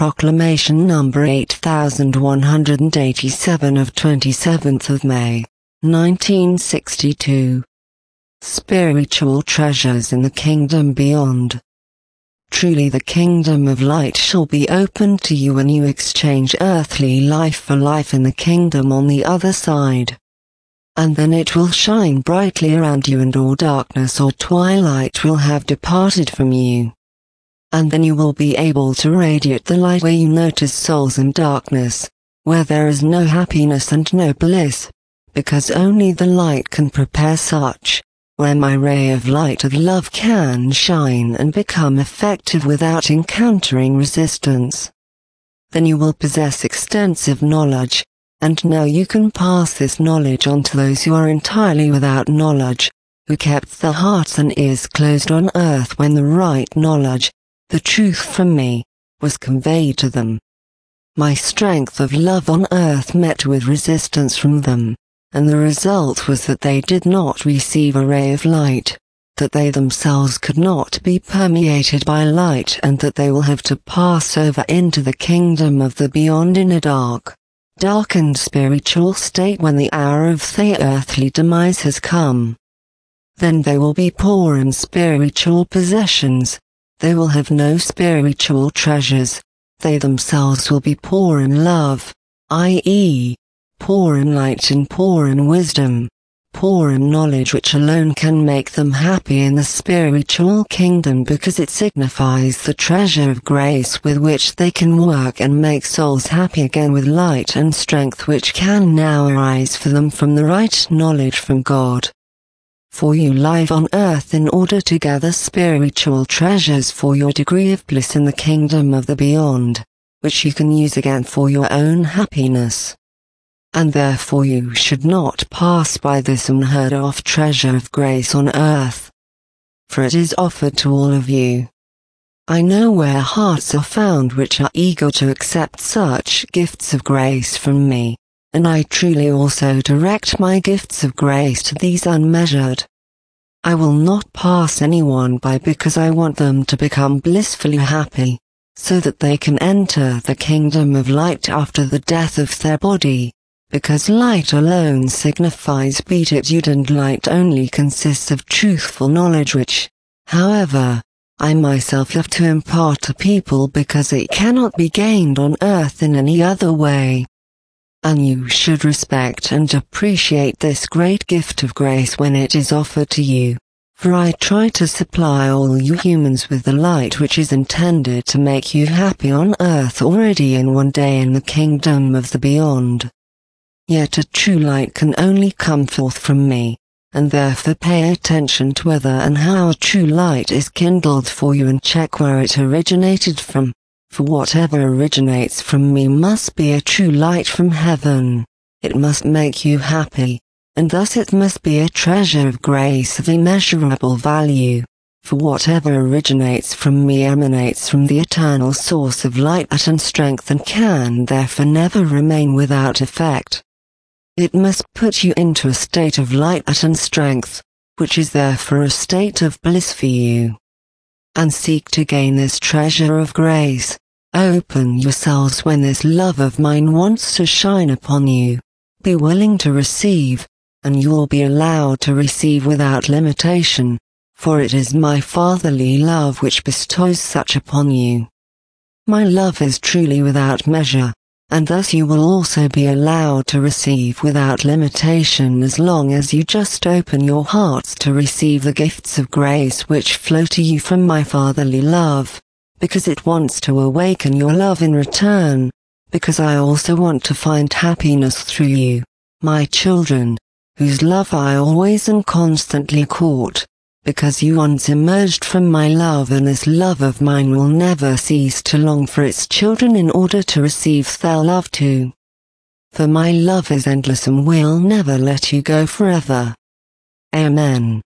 Proclamation number 8187 of 27th of May, 1962. Spiritual treasures in the kingdom beyond. Truly the kingdom of light shall be opened to you when you exchange earthly life for life in the kingdom on the other side. And then it will shine brightly around you, and all darkness or twilight will have departed from you. And then you will be able to radiate the light where you notice souls in darkness, where there is no happiness and no bliss, because only the light can prepare such, where my ray of light of love can shine and become effective without encountering resistance. Then you will possess extensive knowledge, and now you can pass this knowledge on to those who are entirely without knowledge, who kept their hearts and ears closed on earth when the right knowledge, the truth from me, was conveyed to them. My strength of love on earth met with resistance from them, and the result was that they did not receive a ray of light, that they themselves could not be permeated by light, and that they will have to pass over into the kingdom of the beyond in a darkened spiritual state when the hour of their earthly demise has come. Then they will be poor in spiritual possessions, they will have no spiritual treasures, they themselves will be poor in love, i.e., poor in light and poor in wisdom, poor in knowledge, which alone can make them happy in the spiritual kingdom, because it signifies the treasure of grace with which they can work and make souls happy again with light and strength which can now arise for them from the right knowledge from God. For you live on earth in order to gather spiritual treasures for your degree of bliss in the kingdom of the beyond, which you can use again for your own happiness. And therefore you should not pass by this unheard of treasure of grace on earth, for it is offered to all of you. I know where hearts are found which are eager to accept such gifts of grace from me, and I truly also direct my gifts of grace to these unmeasured. I will not pass anyone by, because I want them to become blissfully happy, so that they can enter the kingdom of light after the death of their body. Because light alone signifies beatitude, and light only consists of truthful knowledge, which, however, I myself have to impart to people because it cannot be gained on earth in any other way. And you should respect and appreciate this great gift of grace when it is offered to you, for I try to supply all you humans with the light which is intended to make you happy on earth already in one day in the kingdom of the beyond. Yet a true light can only come forth from me, and therefore pay attention to whether and how a true light is kindled for you, and check where it originated from, for whatever originates from me must be a true light from heaven. It must make you happy, and thus it must be a treasure of grace of immeasurable value, for whatever originates from me emanates from the eternal source of light and strength, and can therefore never remain without effect. It must put you into a state of light and strength, which is therefore a state of bliss for you. And seek to gain this treasure of grace. Open yourselves when this love of mine wants to shine upon you. Be willing to receive, and you will be allowed to receive without limitation, for it is my fatherly love which bestows such upon you. My love is truly without measure, and thus you will also be allowed to receive without limitation as long as you just open your hearts to receive the gifts of grace which flow to you from my fatherly love, because it wants to awaken your love in return, because I also want to find happiness through you, my children, whose love I always and constantly court, because you once emerged from my love, and this love of mine will never cease to long for its children in order to receive their love too. For my love is endless and will never let you go forever. Amen.